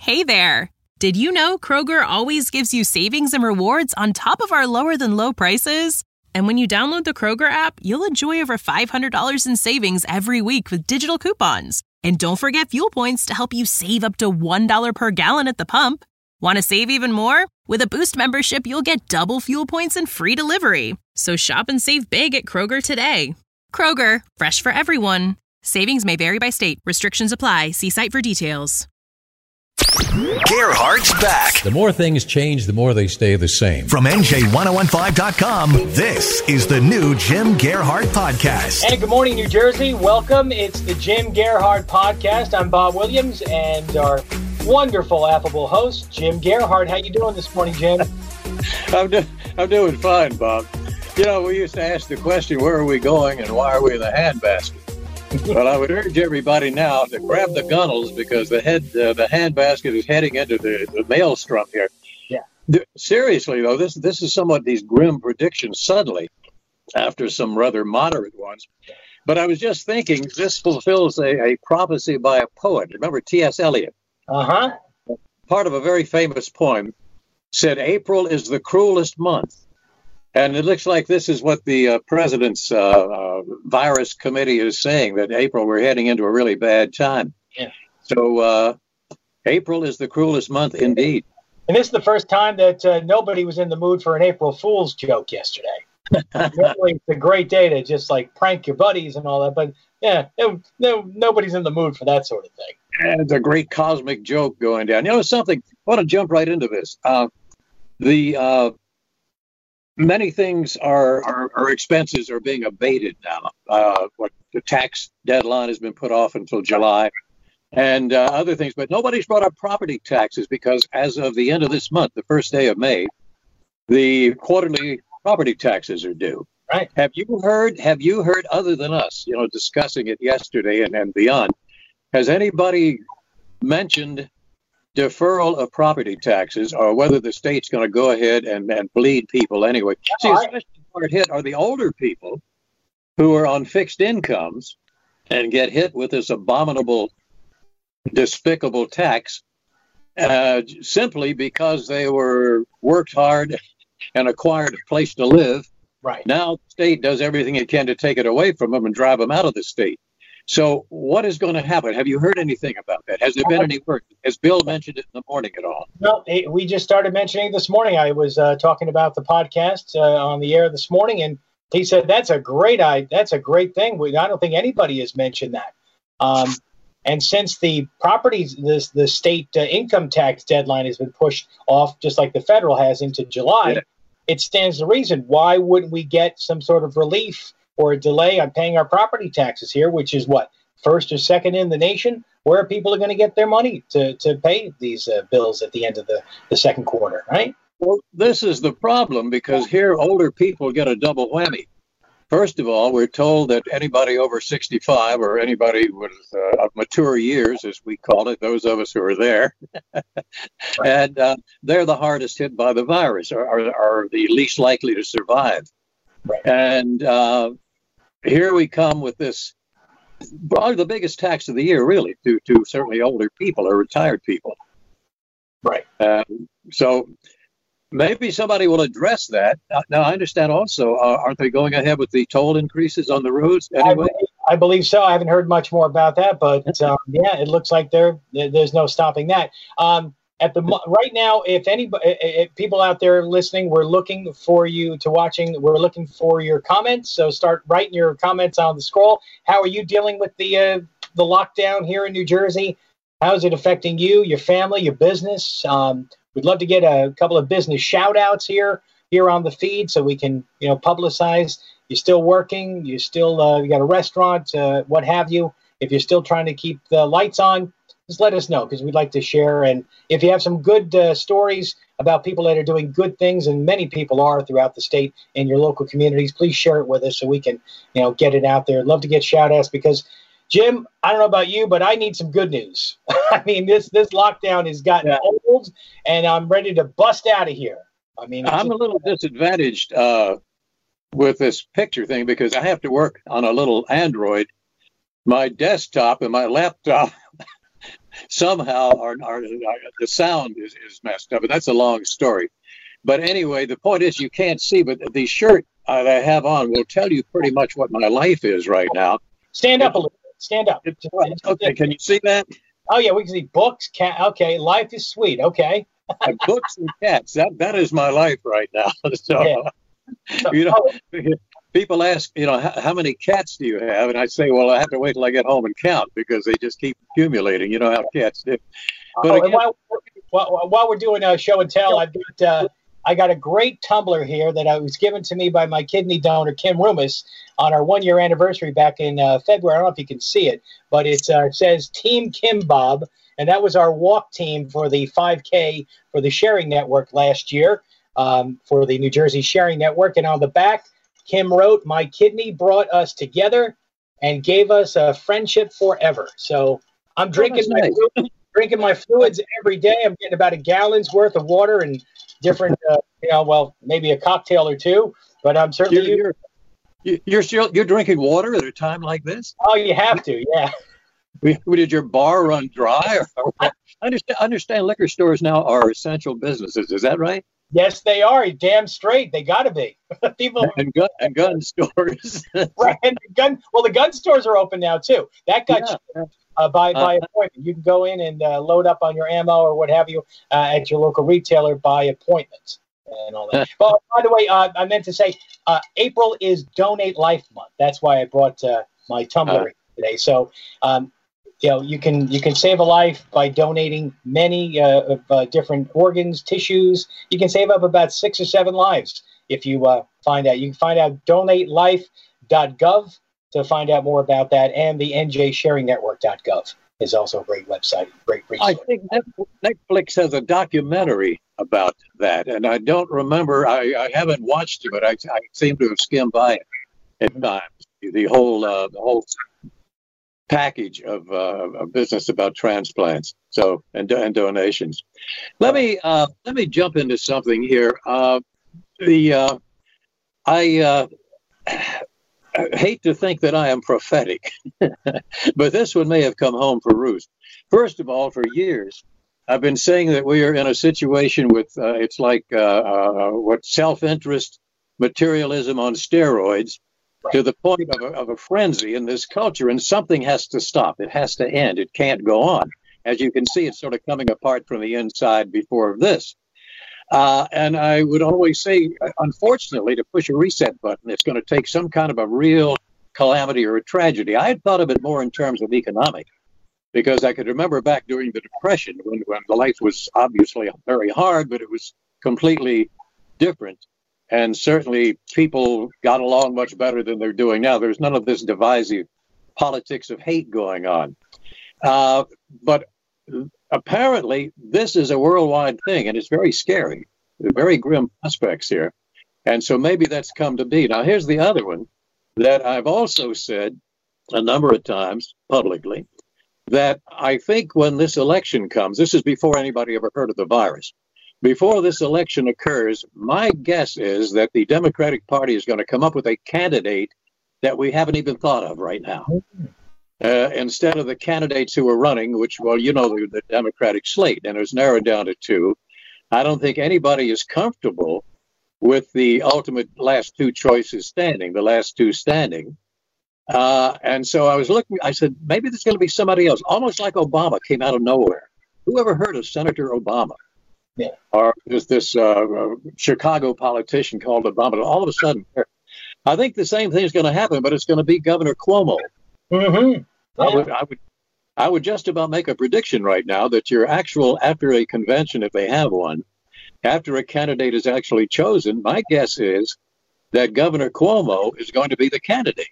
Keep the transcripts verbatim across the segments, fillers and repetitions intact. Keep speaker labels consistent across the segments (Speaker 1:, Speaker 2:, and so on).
Speaker 1: Hey there! Did you know Kroger always gives you savings and rewards on top of our lower-than-low prices? And when you download the Kroger app, you'll enjoy over five hundred dollars in savings every week with digital coupons. And don't forget fuel points to help you save up to one dollar per gallon at the pump. Want to save even more? With a Boost membership, you'll get double fuel points and free delivery. So shop and save big at Kroger today. Kroger, fresh for everyone. Savings may vary by state. Restrictions apply. See site for details.
Speaker 2: Gerhardt's back.
Speaker 3: The more things change, the more they stay the same.
Speaker 2: From N J ten fifteen dot com, this is the new Jim Gerhardt Podcast.
Speaker 4: And good morning, New Jersey. Welcome. It's the Jim Gerhardt Podcast. I'm Bob Williams, and our wonderful, affable host, Jim Gerhardt. How you doing this morning, Jim?
Speaker 5: I'm, do- I'm doing fine, Bob. You know, we used to ask the question, where are we going and why are we in the handbasket? Well, I would urge everybody now to grab the gunnels because the head, uh, the handbasket is heading into the, the maelstrom here.
Speaker 4: Yeah.
Speaker 5: The, seriously, though, this this is somewhat these grim predictions suddenly after some rather moderate ones. But I was just thinking this fulfills a, a prophecy by a poet. Remember T S Eliot?
Speaker 4: Uh-huh.
Speaker 5: Part of a very famous poem said, April is the cruelest month. And it looks like this is what the uh, president's uh, uh, virus committee is saying, that April, we're heading into a really bad time.
Speaker 4: Yeah. So
Speaker 5: uh, April is the cruelest month indeed.
Speaker 4: And this is the first time that uh, nobody was in the mood for an April Fool's joke yesterday. Normally, it's a great day to just like prank your buddies and all that. But yeah, no, no, nobody's in the mood for that sort of thing.
Speaker 5: And it's a great cosmic joke going down. You know something? I want to jump right into this. Uh, the uh, Many things are, are, are expenses are being abated now. Uh, what the tax deadline has been put off until July, and uh, other things. But nobody's brought up property taxes because as of the end of this month, the first day of May, the quarterly property taxes are due.
Speaker 4: Right.
Speaker 5: Have you heard? Have you heard other than us? You know, discussing it yesterday and, and beyond. Has anybody mentioned deferral of property taxes, or whether the state's going to go ahead and, and bleed people anyway? See, especially hard hit are the older people who are on fixed incomes and get hit with this abominable, despicable tax uh, simply because they were worked hard and acquired a place to live.
Speaker 4: Right. Now
Speaker 5: the state does everything it can to take it away from them and drive them out of the state. So what is going to happen? Have you heard anything about that? Has there been any work? Has Bill mentioned it in the morning at all?
Speaker 4: No, we just started mentioning this morning. I was uh, talking about the podcast uh, on the air this morning, and he said that's a great idea. That's a great thing. We, I don't think anybody has mentioned that. Um, and since the properties, this the state uh, income tax deadline has been pushed off, just like the federal has, into July, yeah. It stands to reason. Why wouldn't we get some sort of relief or a delay on paying our property taxes here, which is what, first or second in the nation? Where are people going to get their money to, to pay these uh, bills at the end of the, the second quarter, right?
Speaker 5: Well, this is the problem, because here older people get a double whammy. First of all, we're told that anybody over sixty-five or anybody with uh, mature years, as we call it, those of us who are there, and uh, they're the hardest hit by the virus, or are, are the least likely to survive.
Speaker 4: Right.
Speaker 5: And uh, here we come with this, probably the biggest tax of the year, really, to, to certainly older people or retired people.
Speaker 4: Right.
Speaker 5: Um, so maybe somebody will address that. Now, I understand also, uh, aren't they going ahead with the toll increases on the roads anyway?
Speaker 4: I believe, I believe so. I haven't heard much more about that, but um, yeah, it looks like there there's no stopping that. Um, At the right now, if anybody, if people out there listening, we're looking for you to watching. We're looking for your comments. So start writing your comments on the scroll. How are you dealing with the uh, the lockdown here in New Jersey? How is it affecting you, your family, your business? Um, we'd love to get a couple of business shout outs here here on the feed, so we can you know publicize. You're still working. You still uh, you got a restaurant, uh, what have you. If you're still trying to keep the lights on, just let us know, because we'd like to share. And if you have some good uh, stories about people that are doing good things, and many people are throughout the state in your local communities, please share it with us so we can, you know, get it out there. I'd love to get shout outs because, Jim, I don't know about you, but I need some good news. I mean, this this lockdown has gotten yeah. old, and I'm ready to bust out of here. I mean,
Speaker 5: I'm just- a little disadvantaged uh, with this picture thing because I have to work on a little Android. My desktop and my laptop somehow our, our, our the sound is, is messed up. But that's a long story. But anyway, the point is you can't see, but the shirt uh, that I have on will tell you pretty much what my life is right now.
Speaker 4: Stand up a little bit. Stand up.
Speaker 5: Okay, can you see that?
Speaker 4: Oh, yeah, we can see books, cat. Okay, life is sweet. Okay.
Speaker 5: Books and cats. That That is my life right now. So, yeah. you know, people ask, you know, how, how many cats do you have? And I say, well, I have to wait till I get home and count because they just keep accumulating. You know how cats do. But
Speaker 4: oh,
Speaker 5: again,
Speaker 4: while, while, while we're doing a show and tell, I've got uh, I got a great tumbler here that I was given to me by my kidney donor, Kim Rumis, on our one-year anniversary back in uh, February. I don't know if you can see it, but it uh, says Team Kim Bob, and that was our walk team for the five K for the Sharing Network last year, um, for the New Jersey Sharing Network. And on the back, Kim wrote, "My kidney brought us together and gave us a friendship forever." So I'm drinking
Speaker 5: oh,
Speaker 4: my
Speaker 5: nice.
Speaker 4: fluids, drinking my fluids every day. I'm getting about a gallon's worth of water and different, uh, you know, well, maybe a cocktail or two, but I'm certainly.
Speaker 5: You're, you're, you're still you're drinking water at a time like this?
Speaker 4: Oh, you have to, yeah.
Speaker 5: Did your bar run dry? Or, or understand, understand liquor stores now are essential businesses. Is that right?
Speaker 4: Yes, they are. Damn straight. They got to be. People
Speaker 5: and gun and gun stores.
Speaker 4: Right. And gun. Well, the gun stores are open now too. That got
Speaker 5: yeah.
Speaker 4: you, uh, by by uh, appointment. You can go in and uh, load up on your ammo or what have you uh, at your local retailer by appointment and all that. But by the way, uh, I meant to say uh, April is Donate Life Month. That's why I brought uh, my tumbler uh, today. So. Um, You know, you can you can save a life by donating many uh, of, uh, different organs, tissues. You can save up about six or seven lives if you uh, find out. You can find out donate life dot gov to find out more about that, and the N J sharing network dot gov is also a great website. Great resource.
Speaker 5: I think Netflix has a documentary about that, and I don't remember. I, I haven't watched it, but I, I seem to have skimmed by it at times. The whole uh, the whole. package of uh, a business about transplants, so and, and donations. Let me uh, let me jump into something here. Uh, the uh, I, uh, I hate to think that I am prophetic, but this one may have come home for roost. First of all, for years, I've been saying that we are in a situation with uh, it's like uh, uh, what self-interest materialism on steroids. To the point of a, of a frenzy in this culture, and something has to stop. It has to end. It can't go on. As you can see, it's sort of coming apart from the inside before this. Uh, and I would always say, unfortunately, to push a reset button, it's going to take some kind of a real calamity or a tragedy. I had thought of it more in terms of economic, because I could remember back during the Depression when, when the life was obviously very hard, but it was completely different. And certainly people got along much better than they're doing now. There's none of this divisive politics of hate going on. Uh, but apparently this is a worldwide thing, and it's very scary. There are very grim prospects here. And so maybe that's come to be. Now, here's the other one that I've also said a number of times publicly, that I think when this election comes, this is before anybody ever heard of the virus. Before this election occurs, my guess is that the Democratic Party is going to come up with a candidate that we haven't even thought of right now. Uh, instead of the candidates who are running, which, well, you know, the, the Democratic slate, and it's narrowed down to two. I don't think anybody is comfortable with the ultimate last two choices standing, the last two standing. Uh, and so I was looking, I said, maybe there's going to be somebody else, almost like Obama came out of nowhere. Who ever heard of Senator Obama? Yeah. Or there's this uh, uh, Chicago politician called Obama. All of a sudden, I think the same thing is going to happen, but it's going to be Governor Cuomo.
Speaker 4: Mm-hmm. Yeah.
Speaker 5: I would, I would, I would just about make a prediction right now that your actual, after a convention, if they have one, after a candidate is actually chosen, my guess is that Governor Cuomo is going to be the candidate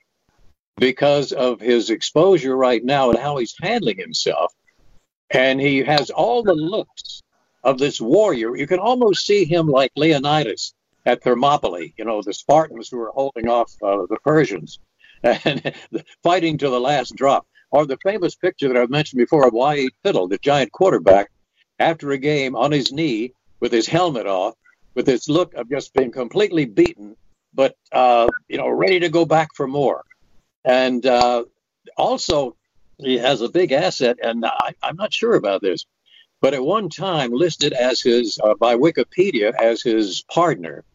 Speaker 5: because of his exposure right now and how he's handling himself. And he has all the looks of this warrior. You can almost see him like Leonidas at Thermopylae, you know, the Spartans who were holding off uh, the Persians and fighting to the last drop. Or the famous picture that I've mentioned before of Y eight Tittle, the giant quarterback, after a game on his knee with his helmet off, with his look of just being completely beaten, but, uh, you know, ready to go back for more. And uh, also, he has a big asset, and I, I'm not sure about this, but at one time listed as his, uh, by Wikipedia, as his partner,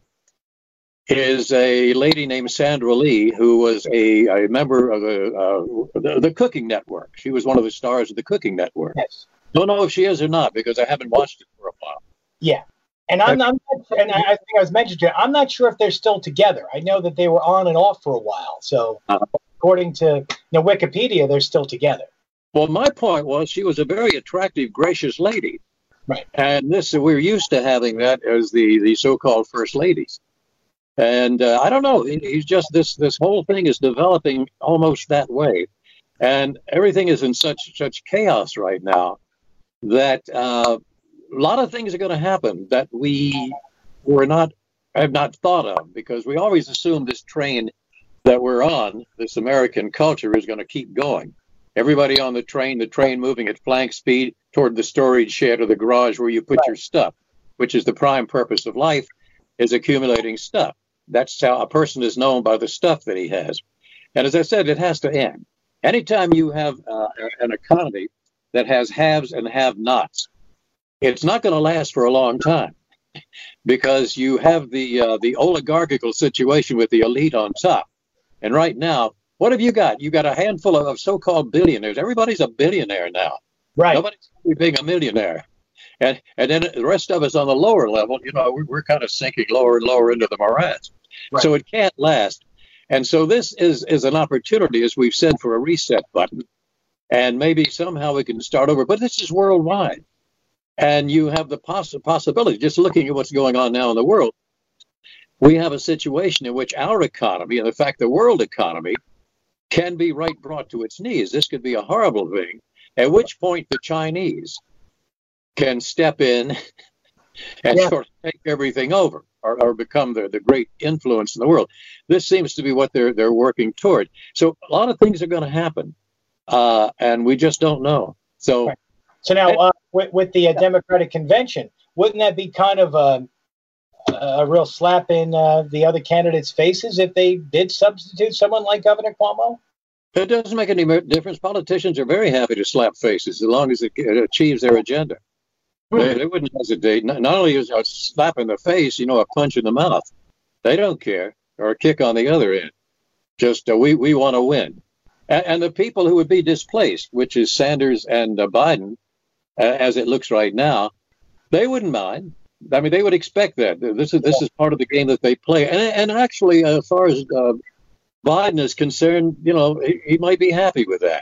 Speaker 5: is a lady named Sandra Lee, who was a, a member of the, uh, the the Cooking Network. She was one of the stars of the Cooking Network.
Speaker 4: Yes.
Speaker 5: Don't know if she is or not because I haven't watched it for a while.
Speaker 4: Yeah. And I'm, I'm and I think I was mentioned to you, I'm not sure if they're still together. I know that they were on and off for a while. So uh-huh. according to you know, Wikipedia, they're still together.
Speaker 5: Well, my point was she was a very attractive, gracious lady.
Speaker 4: Right.
Speaker 5: And this, we're used to having that as the, the so-called first ladies. And uh, I don't know, he's just, this this whole thing is developing almost that way. And everything is in such such chaos right now that uh, a lot of things are going to happen that we were not, have not thought of, because we always assume this train that we're on, this American culture, is going to keep going. Everybody on the train, the train moving at flank speed toward the storage shed or the garage where you put your stuff, which is the prime purpose of life, is accumulating stuff. That's how a person is known, by the stuff that he has. And as I said, it has to end. Anytime you have uh, an economy that has haves and have-nots, it's not going to last for a long time, because you have the uh, the oligarchical situation with the elite on top. And right now, what have you got? You got a handful of, of so-called billionaires. Everybody's a billionaire now.
Speaker 4: Right.
Speaker 5: Nobody's being a millionaire. And and then the rest of us on the lower level, you know, we're, we're kind of sinking lower and lower into the morass. Right. So it can't last. And so this is, is an opportunity, as we've said, for a reset button. And maybe somehow we can start over. But this is worldwide. And you have the poss- possibility, just looking at what's going on now in the world, we have a situation in which our economy, and in fact the world economy, can be right brought to its knees. This could be a horrible thing, at which point the Chinese can step in and yeah. sort of take everything over, or, or become the, the great influence in the world. This seems to be what they're they're working toward. So a lot of things are going to happen, uh, and we just don't know. So,
Speaker 4: right. so now uh, with, with the uh, Democratic convention, wouldn't that be kind of a, a real slap in uh, the other candidates' faces if they did substitute someone like Governor Cuomo?
Speaker 5: It doesn't make any difference. Politicians are very happy to slap faces as long as it, it achieves their agenda. They, they wouldn't hesitate. Not, not only is a slap in the face, you know, a punch in the mouth. They don't care, or a kick on the other end. Just uh, we we want to win. And, and the people who would be displaced, which is Sanders and uh, Biden, uh, as it looks right now, they wouldn't mind. I mean, they would expect that. This is this is part of the game that they play. And and actually, uh, as far as uh, Biden is concerned, you know, he, he might be happy with that.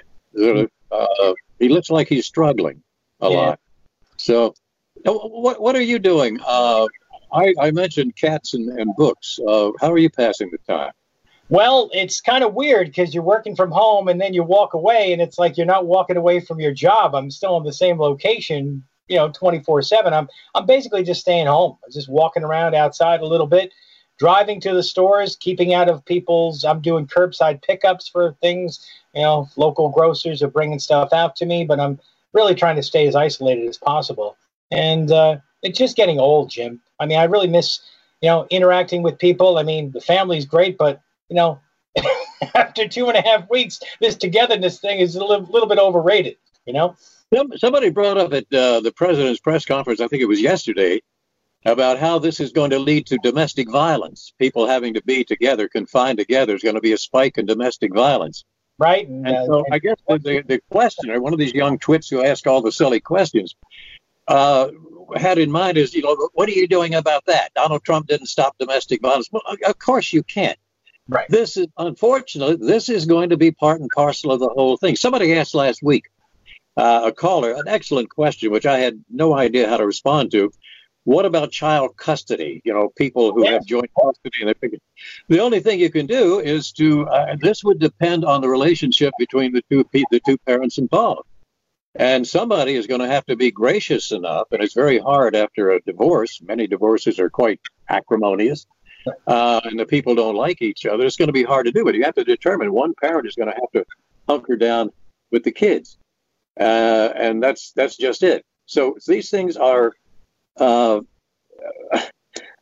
Speaker 5: Uh, he looks like he's struggling a yeah. lot. So, what what are you doing? Uh, I, I mentioned cats and, and books. Uh, how are you passing the time?
Speaker 4: Well, it's kind of weird because you're working from home and then you walk away, and it's like you're not walking away from your job. I'm still in the same location, you know, twenty-four seven. I'm I'm basically just staying home. I'm just walking around outside a little bit, driving to the stores, keeping out of people's. I'm doing curbside pickups for things. You know, local grocers are bringing stuff out to me, but I'm really trying to stay as isolated as possible. And uh, it's just getting old, Jim. I mean, I really miss, you know, interacting with people. I mean, the family's great, but, you know, after two and a half weeks, this togetherness thing is a little, little bit overrated, you know?
Speaker 5: Somebody brought up at uh, the president's press conference, I think it was yesterday, about how this is going to lead to domestic violence. People having to be together, confined together, is going to be a spike in domestic violence.
Speaker 4: Right.
Speaker 5: And, and so I guess the, the, the questioner, one of these young twits who ask all the silly questions, uh, had in mind is, you know, what are you doing about that? Donald Trump didn't stop domestic violence. Well, of course you can't.
Speaker 4: Right.
Speaker 5: This is, unfortunately, this is going to be part and parcel of the whole thing. Somebody asked last week, uh, a caller, an excellent question, which I had no idea how to respond to. What about child custody? You know, people who yes. have joint custody. And they the only thing you can do is to, uh, this would depend on the relationship between the two the two parents involved. And somebody is going to have to be gracious enough, and it's very hard after a divorce. Many divorces are quite acrimonious, uh, and the people don't like each other. It's going to be hard to do, but you have to determine one parent is going to have to hunker down with the kids. Uh, and that's that's just it. So these things are... Uh,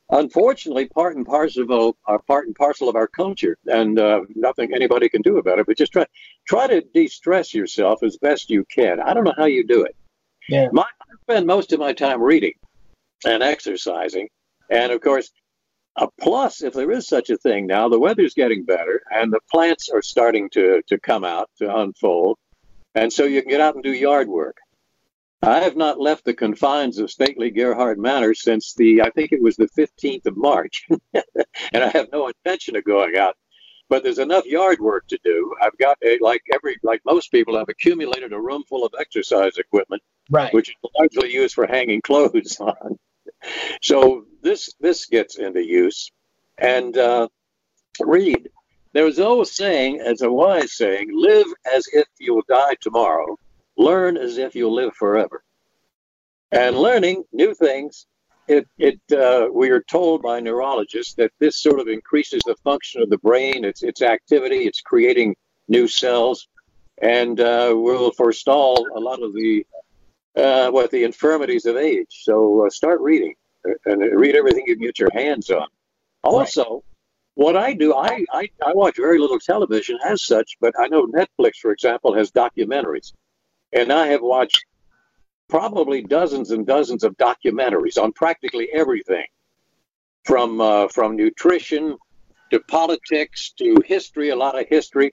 Speaker 5: unfortunately part and parcel of our part and parcel of our culture, and uh, nothing anybody can do about it. But just try try to de-stress yourself as best you can. I don't know how you do it.
Speaker 4: Yeah,
Speaker 5: my, I spend most of my time reading and exercising, and of course, a plus, if there is such a thing now, the weather's getting better, and the plants are starting to to come out, to unfold, and so you can get out and do yard work. I have not left the confines of stately Gerhardt Manor since the, I think it was the fifteenth of March, and I have no intention of going out. But there's enough yard work to do. I've got, a, like every, like most people, I've accumulated a room full of exercise equipment,
Speaker 4: right,
Speaker 5: which is largely used for hanging clothes on. So this this gets into use, and uh, read. There's an old saying, as a wise saying, live as if you'll die tomorrow. Learn as if you'll live forever. And learning new things, it, it uh, we are told by neurologists that this sort of increases the function of the brain, its its activity, it's creating new cells, and uh, will forestall a lot of the uh, what the infirmities of age. So uh, start reading and read everything you can get your hands on. Also, right. What I do, I, I I watch very little television as such, but I know Netflix, for example, has documentaries. And I have watched probably dozens and dozens of documentaries on practically everything, from uh, from nutrition to politics to history, a lot of history,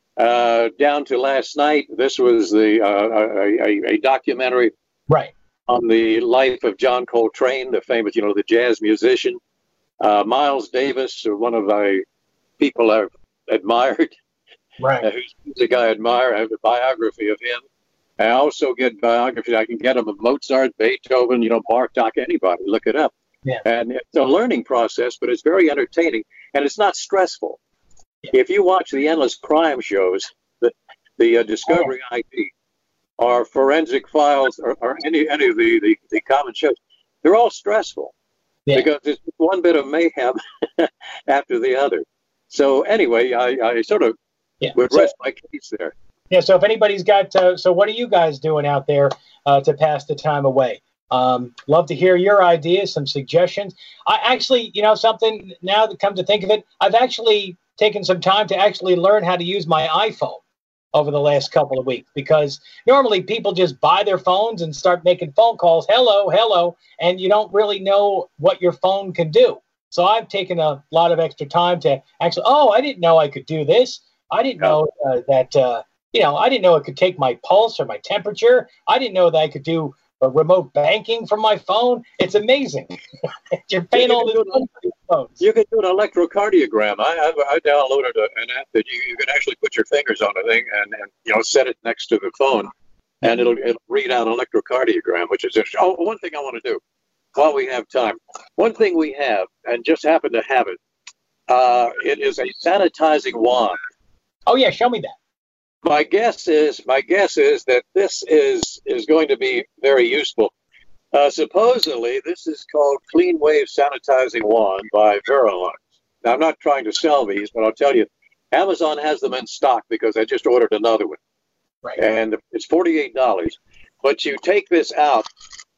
Speaker 5: uh, down to last night. This was the uh, a, a, a documentary
Speaker 4: right
Speaker 5: on the life of John Coltrane, the famous, you know, the jazz musician. Uh, Miles Davis, one of the people I've admired,
Speaker 4: right?
Speaker 5: Uh, who's the guy I admire. I have a biography of him. I also get biographies. I can get them of Mozart, Beethoven, you know, Bartok, anybody. Look it up.
Speaker 4: Yeah.
Speaker 5: And it's a learning process, but it's very entertaining, and it's not stressful. Yeah. If you watch the endless crime shows, the, the uh, Discovery oh. I D, or Forensic Files, or, or any any of the, the, the common shows, they're all stressful. Yeah. Because it's one bit of mayhem after the other. So anyway, I, I sort of yeah. would
Speaker 4: so,
Speaker 5: rest my case there.
Speaker 4: Yeah, so if anybody's got, uh, so what are you guys doing out there uh, to pass the time away? Um, love to hear your ideas, some suggestions. I actually, you know, something now that come to think of it, I've actually taken some time to actually learn how to use my iPhone over the last couple of weeks, because normally people just buy their phones and start making phone calls, hello, hello, and you don't really know what your phone can do. So I've taken a lot of extra time to actually, oh, I didn't know I could do this. I didn't know uh, that, uh, You know, I didn't know it could take my pulse or my temperature. I didn't know that I could do a remote banking from my phone. It's amazing. You're paying you all this money for these phones.
Speaker 5: You can do an electrocardiogram. I I, I downloaded a, an app that you, you can actually put your fingers on a thing and, and you know set it next to the phone, and it'll it'll read out an electrocardiogram, which is interesting. Oh, one thing I want to do while we have time. One thing we have, and just happen to have it, uh, it is a sanitizing wand.
Speaker 4: Oh yeah, show me that.
Speaker 5: My guess is my guess is that this is is going to be very useful. Uh, supposedly, this is called Clean Wave Sanitizing Wand by Verilux. Now, I'm not trying to sell these, but I'll tell you, Amazon has them in stock because I just ordered another one.
Speaker 4: Right.
Speaker 5: And it's forty-eight dollars. But you take this out,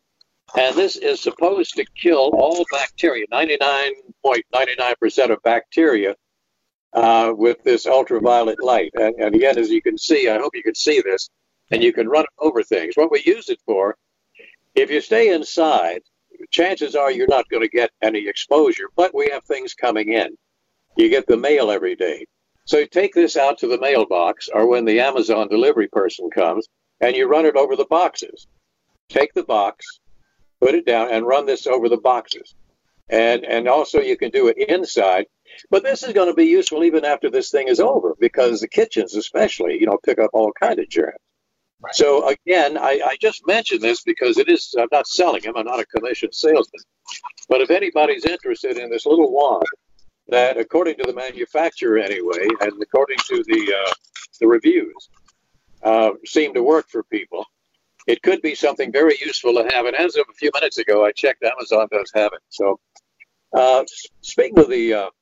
Speaker 5: and this is supposed to kill all bacteria, ninety-nine point nine nine percent of bacteria, Uh, with this ultraviolet light. And, and again, as you can see, I hope you can see this, and you can run it over things. What we use it for, if you stay inside, chances are you're not going to get any exposure, but we have things coming in. You get the mail every day. So you take this out to the mailbox, or when the Amazon delivery person comes, and you run it over the boxes. Take the box, put it down, and run this over the boxes. And and also you can do it inside. But this is going to be useful even after this thing is over, because the kitchens especially, you know, pick up all kinds of germs. Right. So again, I, I just mentioned this because it is, I'm not selling them, I'm not a commissioned salesman. But if anybody's interested in this little wand that, according to the manufacturer anyway, and according to the uh, the reviews, uh, seem to work for people, it could be something very useful to have. And as of a few minutes ago, I checked, Amazon does have it. So uh, speaking of the uh,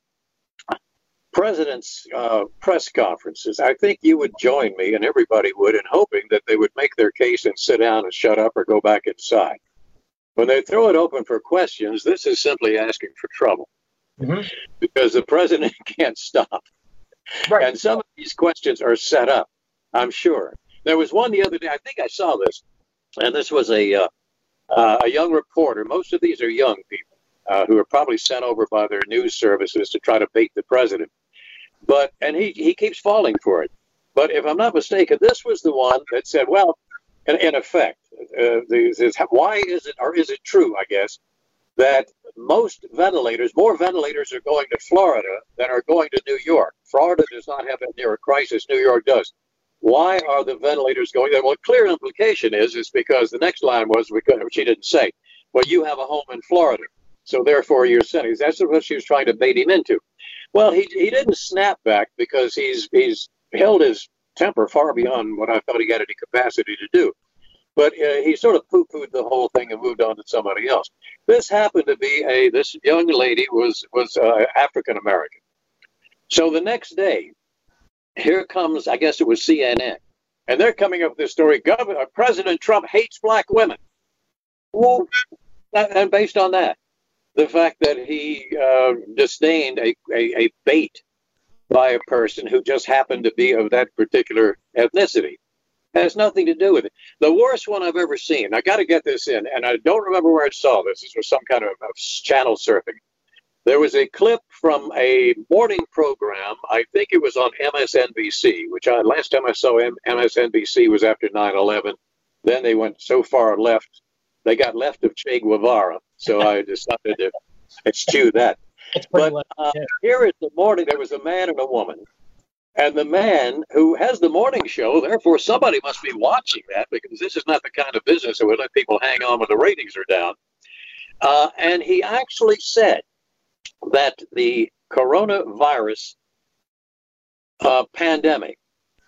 Speaker 5: President's uh, press conferences, I think you would join me, and everybody would, in hoping that they would make their case and sit down and shut up or go back inside. when they throw it open for questions, this is simply asking for trouble
Speaker 4: Mm-hmm.
Speaker 5: because the president can't stop.
Speaker 4: Right.
Speaker 5: And some of these questions are set up, I'm sure. There was one the other day, I think I saw this, and this was a uh, uh, a young reporter. Most of these are young people uh, who are probably sent over by their news services to try to bait the president. But and he, he keeps falling for it. But if I'm not mistaken, this was the one that said, well, in, in effect, uh, this is, why is it, or is it true, I guess, that most ventilators, more ventilators are going to Florida than are going to New York. Florida does not have that near a crisis. New York does. Why are the ventilators going there? Well, clear implication is, is because the next line was, which she didn't say, well, you have a home in Florida, so therefore you're sending. That's what she was trying to bait him into. Well, he he didn't snap back because he's he's held his temper far beyond what I thought he had any capacity to do. But uh, he sort of poo-pooed the whole thing and moved on to somebody else. This happened to be a, this young lady was, was uh, African-American. So the next day, here comes, I guess it was C N N, and they're coming up with this story, Governor, President Trump hates black women. Well, and based on that, the fact that he uh, disdained a, a, a bait by a person who just happened to be of that particular ethnicity. Has nothing to do with it. The worst one I've ever seen, I got to get this in, and I don't remember where I saw this. This was some kind of, of channel surfing. There was a clip from a morning program. I think it was on M S N B C, which I, last time I saw M- MSNBC was after nine eleven. Then they went so far left, they got left of Che Guevara. So I decided to eschew that. But uh, yeah. Here at the morning, there was a man and a woman. And the man who has the morning show, therefore somebody must be watching that, because this is not the kind of business that would let people hang on when the ratings are down. Uh, and he actually said that the coronavirus uh, pandemic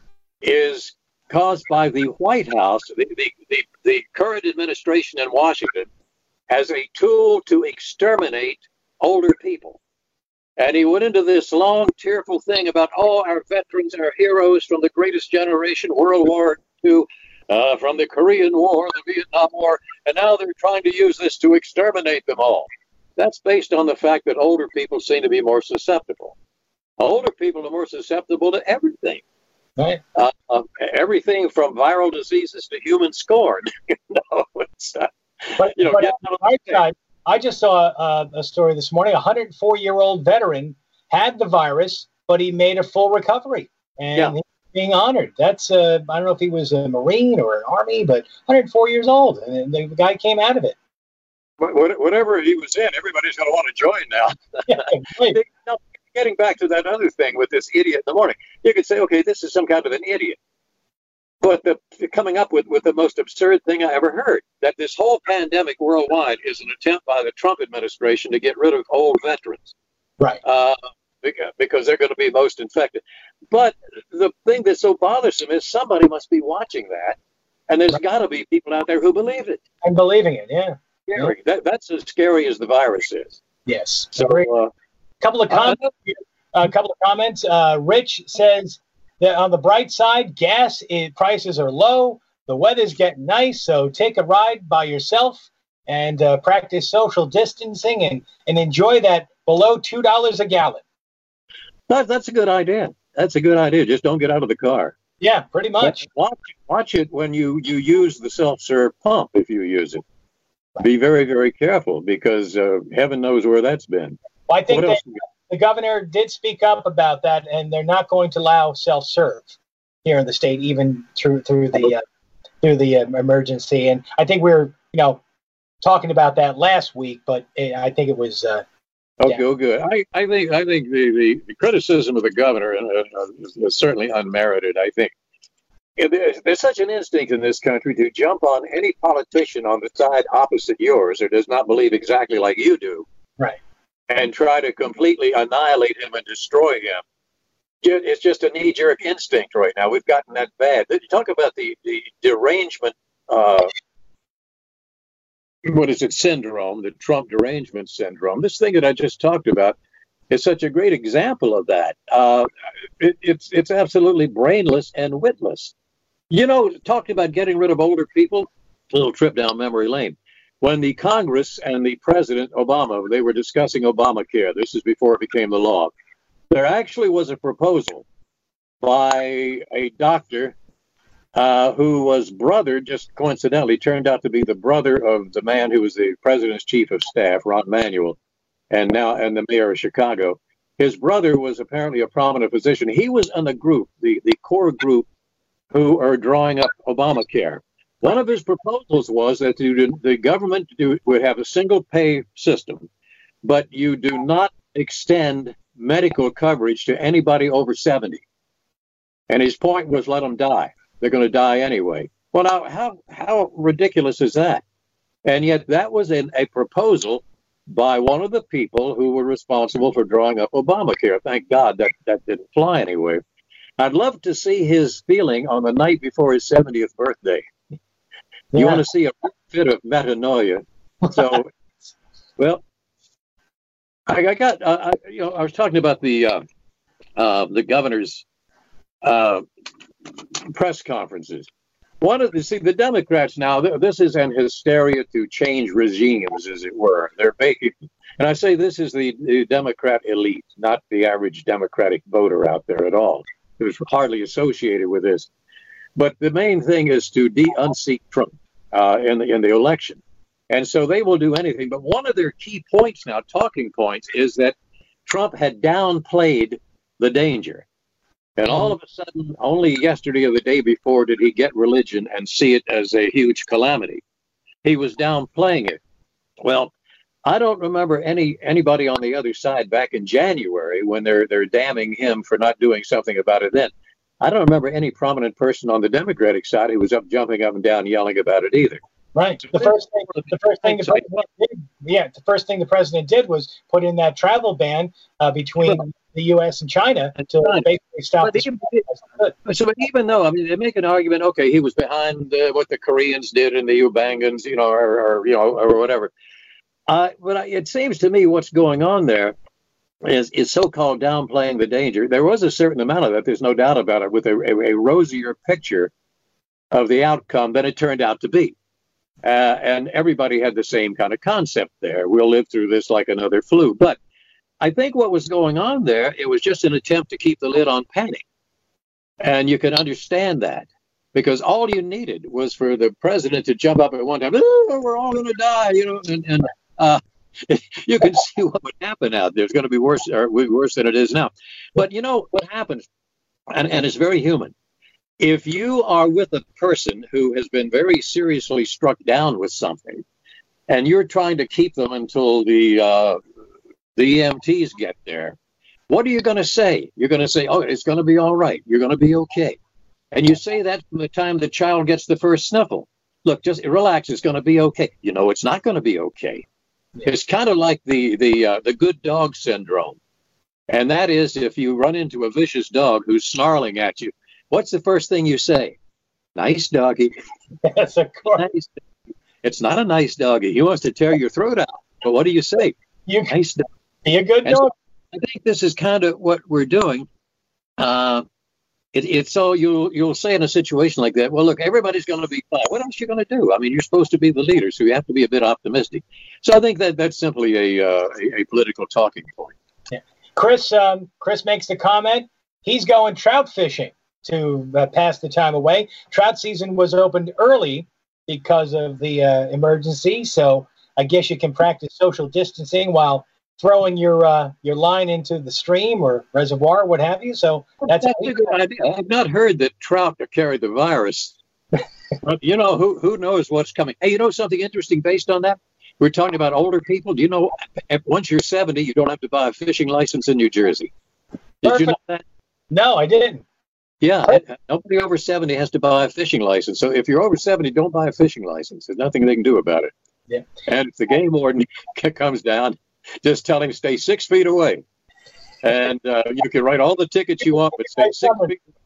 Speaker 5: is caused by the White House, the, the, the, the current administration in Washington, as a tool to exterminate older people. And he went into this long, tearful thing about, oh, our veterans, our heroes from the greatest generation, World War Two, uh, from the Korean War, the Vietnam War, and now they're trying to use this to exterminate them all. That's based on the fact that older people seem to be more susceptible. Older people are more susceptible to everything.
Speaker 4: Right.
Speaker 5: Uh, uh, everything from viral diseases to human scorn. you know, it's, uh,
Speaker 4: but,
Speaker 5: you know,
Speaker 4: but
Speaker 5: get
Speaker 4: on the right side, I just saw uh, a story this morning. A one hundred four-year-old veteran had the virus, but he made a full recovery, and
Speaker 5: yeah.
Speaker 4: he's being honored. That's uh, I don't know if he was a Marine or an Army, but one hundred four years old, and the guy came out of it.
Speaker 5: Whatever he was in, everybody's going to want to join now.
Speaker 4: Yeah, right.
Speaker 5: Now, getting back to that other thing with this idiot in the morning, you could say, okay, this is some kind of an idiot. But the, the coming up with, with the most absurd thing I ever heard, that this whole pandemic worldwide is an attempt by the Trump administration to get rid of old veterans.
Speaker 4: Right.
Speaker 5: Uh, because they're going to be most infected. But the thing that's so bothersome is somebody must be watching that, and there's right. got to be people out there who believe it.
Speaker 4: And believing it, yeah.
Speaker 5: Scary. Yeah. That, that's as scary as the virus is.
Speaker 4: Yes.
Speaker 5: So,
Speaker 4: a couple of comments. A uh, couple of comments. Uh, Rich says, that on the bright side, gas is, prices are low. The weather's getting nice, so take a ride by yourself and uh, practice social distancing and, and enjoy that below two dollars a gallon.
Speaker 5: That, that's a good idea. That's a good idea. Just don't get out of the car.
Speaker 4: Yeah, pretty much.
Speaker 5: Watch, watch it when you, you use the self-serve pump, if you use it. Right. Be very, very careful, because uh, heaven knows where that's been.
Speaker 4: Well, I think that the governor did speak up about that, and they're not going to allow self-serve here in the state, even through through the uh, through the uh, emergency. And I think we were, you know, talking about that last week, but it, I think it was. Uh,
Speaker 5: okay, yeah. good. I, I think I think the, the, the criticism of the governor uh, is, is certainly unmerited. I think there's, there's such an instinct in this country to jump on any politician on the side opposite yours or does not believe exactly like you do.
Speaker 4: Right.
Speaker 5: And try to completely annihilate him and destroy him. It's just a knee-jerk instinct right now. We've gotten that bad. You talk about the, the derangement, uh, what is it, syndrome, the Trump derangement syndrome. This thing that I just talked about is such a great example of that. Uh, it, it's, it's absolutely brainless and witless. You know, talking about getting rid of older people, a little trip down memory lane. when the Congress and the President Obama, they were discussing Obamacare. This is before it became the law. There actually was a proposal by a doctor uh, who was brother, just coincidentally, turned out to be the brother of the man who was the president's chief of staff, Rahm Emanuel, and now and the mayor of Chicago. His brother was apparently a prominent physician. He was in the group, the, the core group, who are drawing up Obamacare. One of his proposals was that you, the government do, would have a single pay system, but you do not extend medical coverage to anybody over seventy. And his point was, let them die. They're going to die anyway. Well, now, how how ridiculous is that? And yet that was an, a proposal by one of the people who were responsible for drawing up Obamacare. Thank God that, that didn't fly anyway. I'd love to see his feeling on the night before his seventieth birthday. You yeah. want to see a fit of metanoia. So, well, I, I got, uh, I, you know, I was talking about the uh, uh, the governor's uh, press conferences. One of the, see, the Democrats now, this is an hysteria to change regimes, as it were. They're making, and I say this is the, the Democrat elite, not the average Democratic voter out there at all, who's hardly associated with this. But the main thing is to de-unseat Trump uh, in the in the election. And so they will do anything. But one of their key points now, talking points, is that Trump had downplayed the danger. And all of a sudden, only yesterday or the day before did he get religion and see it as a huge calamity. He was downplaying it. Well, I don't remember any anybody on the other side back in January when they're they're damning him for not doing something about it then. I don't remember any prominent person on the Democratic side who was up jumping up and down yelling about it either.
Speaker 4: Right. The first thing, the first thing the president did, yeah, the first thing the president did was put in that travel ban uh, between the U S and China to basically stop.
Speaker 5: But even, so, but even though, I mean, they make an argument, okay, he was behind uh, what the Koreans did and the Ubangans, you know, or, or you know, or whatever. Uh, but it seems to me what's going on there is is so-called downplaying the danger. There was a certain amount of that. There's no doubt about it, with a, a, a rosier picture of the outcome than it turned out to be. Uh, and everybody had the same kind of concept there. We'll live through this like another flu. But I think what was going on there, it was just an attempt to keep the lid on panic. And you can understand that, because all you needed was for the president to jump up at one time, oh, we're all going to die, you know, and, and uh, you can see what would happen out there. It's going to be worse, or worse than it is now. But you know what happens, and, and it's very human. If you are with a person who has been very seriously struck down with something, and you're trying to keep them until the uh, the E M Ts get there, what are you going to say? You're going to say, oh, it's going to be all right. You're going to be okay. And you say that from the time the child gets the first sniffle. Look, just relax. It's going to be okay. You know, it's not going to be okay. It's kind of like the the uh, the good dog syndrome. And that is, if you run into a vicious dog who's snarling at you, what's the first thing you say? Nice doggy.
Speaker 4: Yes, of course.
Speaker 5: Nice. It's not a nice doggy. He wants to tear your throat out. But what do you say?
Speaker 4: You
Speaker 5: nice dog.
Speaker 4: Be a good dog. So
Speaker 5: I think this is kind of what we're doing. Uh, it, it's so you'll you'll say in a situation like that, well, look, everybody's going to be fine. What else are you going to do? I mean, you're supposed to be the leader, so you have to be a bit optimistic. So I think that that's simply a uh, a, a political talking point.
Speaker 4: Yeah. Chris, um, Chris makes the comment. He's going trout fishing to uh, pass the time away. Trout season was opened early because of the uh, emergency, so I guess you can practice social distancing while throwing your uh, your line into the stream or reservoir, what have you. So that's,
Speaker 5: that's a good idea. I've not heard that trout carry the virus. But you know, who who knows what's coming. Hey, you know something interesting based on that? We're talking about older people. Do you know, once you're seventy, you don't have to buy a fishing license in New Jersey. Did Perfect. You know that?
Speaker 4: No, I didn't.
Speaker 5: Yeah, Perfect. Nobody over seventy has to buy a fishing license. So if you're over seventy, don't buy a fishing license. There's nothing they can do about it.
Speaker 4: Yeah.
Speaker 5: And if the game warden comes down, just tell him stay six feet away. And uh, you can write all the tickets you want, but stay six feet away.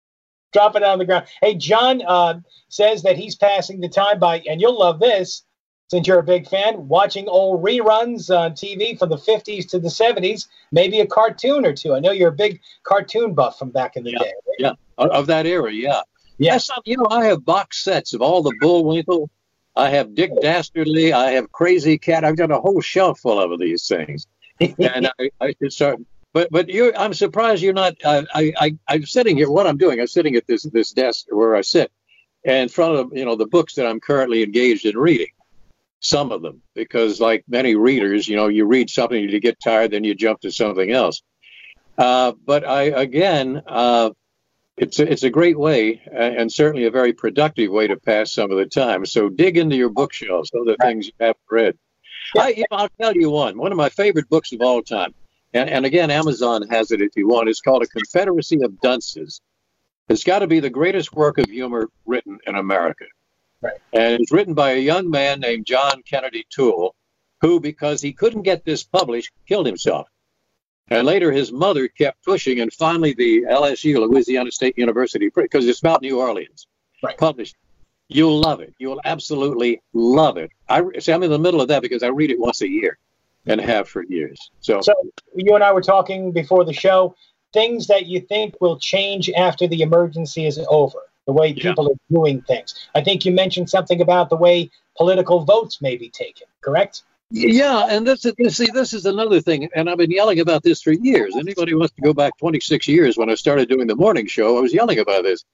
Speaker 4: Drop it on the ground. Hey, John uh, says that he's passing the time by, and you'll love this, since you're a big fan, watching old reruns on T V from the fifties to the seventies, maybe a cartoon or two. I know you're a big cartoon buff from back in the
Speaker 5: yeah,
Speaker 4: day. Right?
Speaker 5: Yeah, of that era, yeah.
Speaker 4: Yeah.
Speaker 5: Yes, you know, I have box sets of all the Bullwinkle I have Dick Dastardly. I have Crazy Cat. I've got a whole shelf full of these things. And I, I should start. But but you, I'm surprised you're not. Uh, I I I'm sitting here. What I'm doing, I'm sitting at this this desk where I sit, in front of you know the books that I'm currently engaged in reading. Some of them, because like many readers, you know, you read something, you get tired, then you jump to something else. Uh, but I again, uh, it's a, it's a great way, uh, and certainly a very productive way to pass some of the time. So dig into your bookshelves, some of the things you haven't read. I, you know, I'll tell you one. One of my favorite books of all time. And, and again, Amazon has it if you want. It's called A Confederacy of Dunces. It's got to be the greatest work of humor written in America.
Speaker 4: Right.
Speaker 5: And it's written by a young man named John Kennedy Toole, who, because he couldn't get this published, killed himself. And later his mother kept pushing, and finally the L S U, Louisiana State University, because it's about New Orleans,
Speaker 4: right.
Speaker 5: published. You'll love it. You'll absolutely love it. I see. I'm in the middle of that because I read it once a year and have for years. So,
Speaker 4: so you and I were talking before the show, things that you think will change after the emergency is over, the way people yeah. are doing things. I think you mentioned something about the way political votes may be taken, correct?
Speaker 5: Yeah, and this is, see, this is another thing, and I've been yelling about this for years. Anybody wants to go back twenty-six years when I started doing the morning show, I was yelling about this.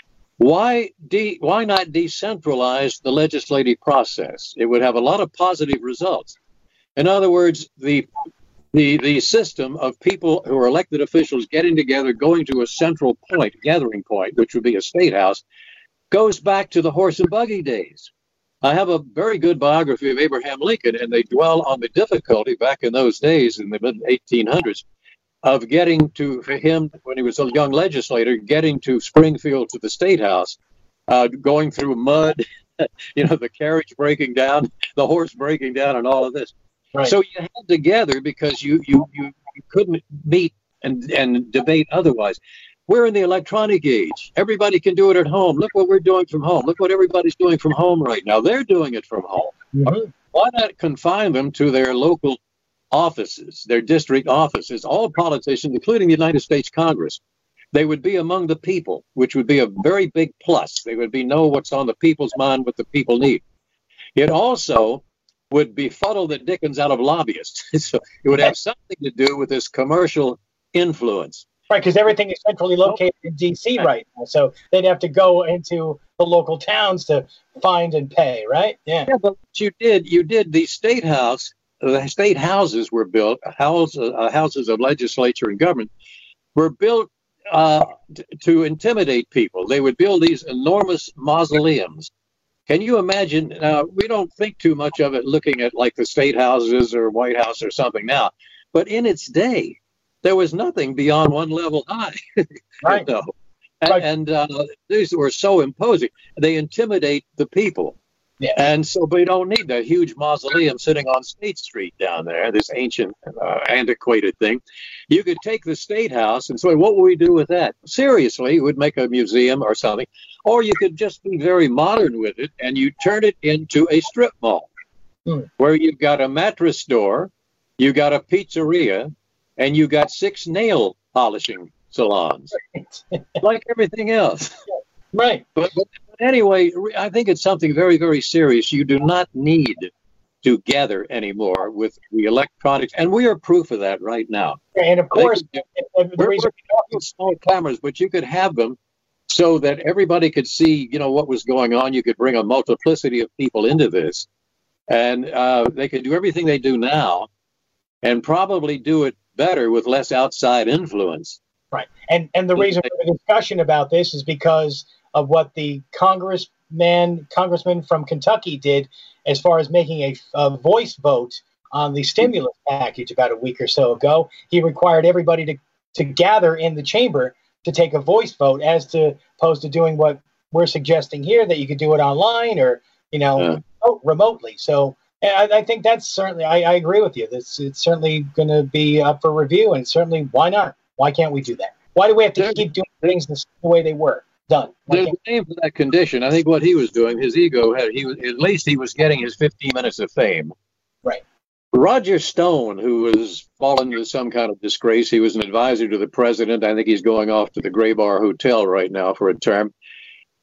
Speaker 5: Why de- why not decentralize the legislative process? It would have a lot of positive results. In other words, the the the system of people who are elected officials getting together, going to a central point, gathering point, which would be a state house, goes back to the horse and buggy days. I have a very good biography of Abraham Lincoln, and they dwell on the difficulty back in those days in the mid eighteen hundreds of getting to, for him, when he was a young legislator, getting to Springfield to the State House, uh, going through mud, you know, the carriage breaking down, the horse breaking down, and all of this.
Speaker 4: Right.
Speaker 5: So you had to gather because you, you, you, you couldn't meet and, and debate otherwise. We're in the electronic age. Everybody can do it at home. Look what we're doing from home. Look what everybody's doing from home right now. They're doing it from home.
Speaker 4: Mm-hmm.
Speaker 5: Why not confine them to their local offices, their district offices? All politicians, including the United States Congress, they would be among the people, which would be a very big plus. They would be know what's on the people's mind, what the people need. It also would befuddle the dickens out of lobbyists. So it would have something to do with this commercial influence.
Speaker 4: Right, because everything is centrally located in D C right now, so they'd have to go into the local towns to find and pay, right? Yeah.
Speaker 5: Yeah, but what you did, you did the state house, the state houses were built, house, uh, houses of legislature and government were built uh, t- to intimidate people. They would build these enormous mausoleums. Can you imagine? Now, we don't think too much of it looking at like the state houses or White House or something now, but in its day, there was nothing beyond one level high.
Speaker 4: Right.
Speaker 5: You know? And,
Speaker 4: Right.
Speaker 5: and uh, these were so imposing. They intimidate the people.
Speaker 4: Yeah.
Speaker 5: And so we don't need that huge mausoleum sitting on State Street down there, this ancient, uh, antiquated thing. You could take the State House and say, what would we do with that? Seriously, we'd make a museum or something. Or you could just be very modern with it, and you turn it into a strip mall
Speaker 4: Hmm.
Speaker 5: where you've got a mattress store, you got a pizzeria, and you got six nail polishing salons, like everything else.
Speaker 4: Right.
Speaker 5: But, but anyway, I think it's something very, very serious. You do not need to gather anymore with the electronics, and we are proof of that right now.
Speaker 4: And of course,
Speaker 5: They-
Speaker 4: the
Speaker 5: We're,
Speaker 4: reason
Speaker 5: we're small cameras, but you could have them so that everybody could see, you know, what was going on. You could bring a multiplicity of people into this, and uh, they could do everything they do now, and probably do it better with less outside influence.
Speaker 4: Right. And and the reason for the discussion about this is because of what the congressman, congressman from Kentucky did as far as making a, a voice vote on the stimulus package about a week or so ago. He required everybody to, to gather in the chamber to take a voice vote, as to opposed to doing what we're suggesting here, that you could do it online or, you know,
Speaker 5: Yeah.
Speaker 4: remote, remotely. So I, I think that's certainly, I, I agree with you. This, it's certainly going to be up for review, and certainly why not? Why can't we do that? Why do we have to
Speaker 5: There-
Speaker 4: keep doing things the way they were done? Why
Speaker 5: There's
Speaker 4: can't-
Speaker 5: a name for that condition. I think what he was doing, his ego had, he was, at least he was getting his fifteen minutes of fame.
Speaker 4: Right.
Speaker 5: Roger Stone, who was fallen into some kind of disgrace, he was an advisor to the president. I think he's going off to the Gray Bar Hotel right now for a term.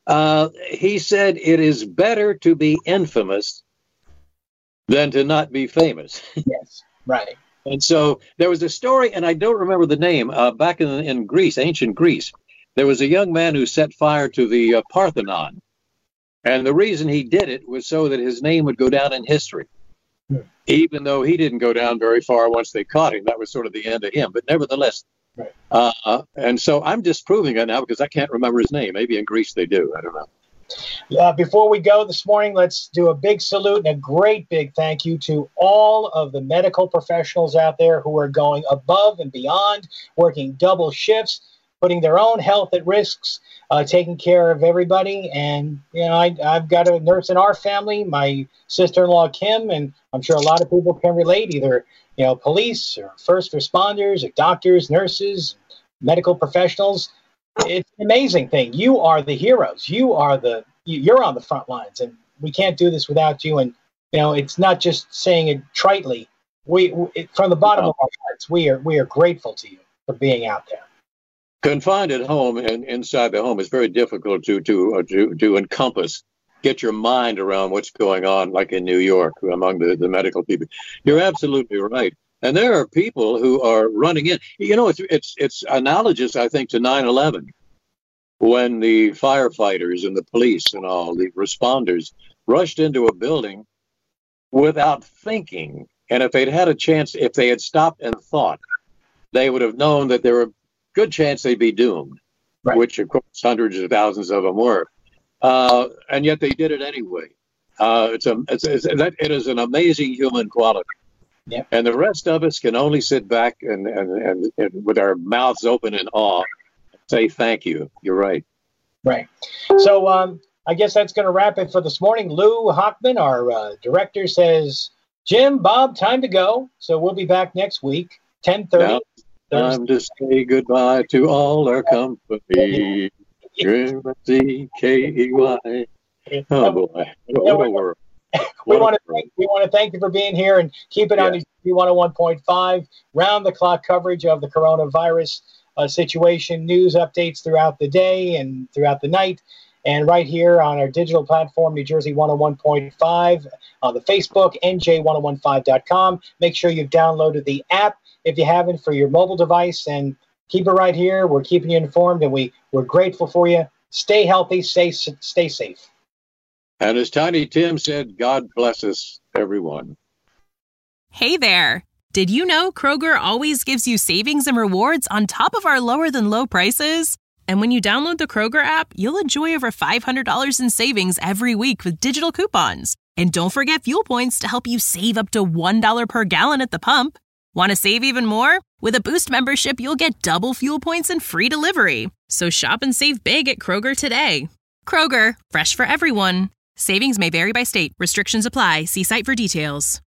Speaker 5: Uh, he said it is better to be infamous than to not be famous.
Speaker 4: Yes, right.
Speaker 5: And so there was a story, and I don't remember the name, uh, back in, in Greece, ancient Greece. There was a young man who set fire to the uh, Parthenon. And the reason he did it was so that his name would go down in history. Hmm. Even though he didn't go down very far once they caught him. That was sort of the end of him. But nevertheless, right. uh, and so I'm disproving it now because I can't remember his name. Maybe in Greece they do. I don't know.
Speaker 4: Uh, before we go this morning, let's do a big salute and a great big thank you to all of the medical professionals out there who are going above and beyond, working double shifts, putting their own health at risks, uh, taking care of everybody. And, you know, I, I've got a nurse in our family, my sister-in-law, Kim, and I'm sure a lot of people can relate, either, you know, police or first responders or doctors, nurses, medical professionals. It's an amazing thing. You are the heroes. You are the, you're on the front lines, and we can't do this without you. And, you know, it's not just saying it tritely. We, we from the bottom of our hearts, we are, we are grateful to you for being out there.
Speaker 5: Confined at home and inside the home is very difficult to, to, uh, to, to encompass, get your mind around what's going on, like in New York among the, the medical people. You're absolutely right. And there are people who are running in. You know, it's it's it's analogous, I think, to nine eleven, when the firefighters and the police and all the responders rushed into a building without thinking. And if they'd had a chance, if they had stopped and thought, they would have known that there were a good chance they'd be doomed, right. Which, of course, hundreds of thousands of them were. Uh, and yet they did it anyway. Uh, it's a, it's, it's, it is an amazing human quality. Yep. And the rest of us can only sit back and, and, and, and with our mouths open in awe, say thank you. You're right.
Speaker 4: Right. So um, I guess that's going to wrap it for this morning. Lou Hockman, our uh, director, says, Jim, Bob, time to go. So we'll be back next week, ten thirty.
Speaker 5: Now, time to say goodbye to all our company. M C K E Y. Oh, boy. What a world.
Speaker 4: We want to thank, we want to thank you for being here and keep it yeah. on one oh one point five, round the clock coverage of the coronavirus uh, situation, news updates throughout the day and throughout the night, and right here on our digital platform, New Jersey one oh one point five, on the Facebook, N J ten fifteen dot com. Make sure you've downloaded the app if you haven't for your mobile device, and keep it right here. We're keeping you informed, and we, we're grateful for you. Stay healthy, stay, stay safe.
Speaker 5: And as Tiny Tim said, God bless us, everyone.
Speaker 1: Hey there. Did you know Kroger always gives you savings and rewards on top of our lower than low prices? And when you download the Kroger app, you'll enjoy over five hundred dollars in savings every week with digital coupons. And don't forget fuel points to help you save up to one dollar per gallon at the pump. Want to save even more? With a Boost membership, you'll get double fuel points and free delivery. So shop and save big at Kroger today. Kroger, fresh for everyone. Savings may vary by state. Restrictions apply. See site for details.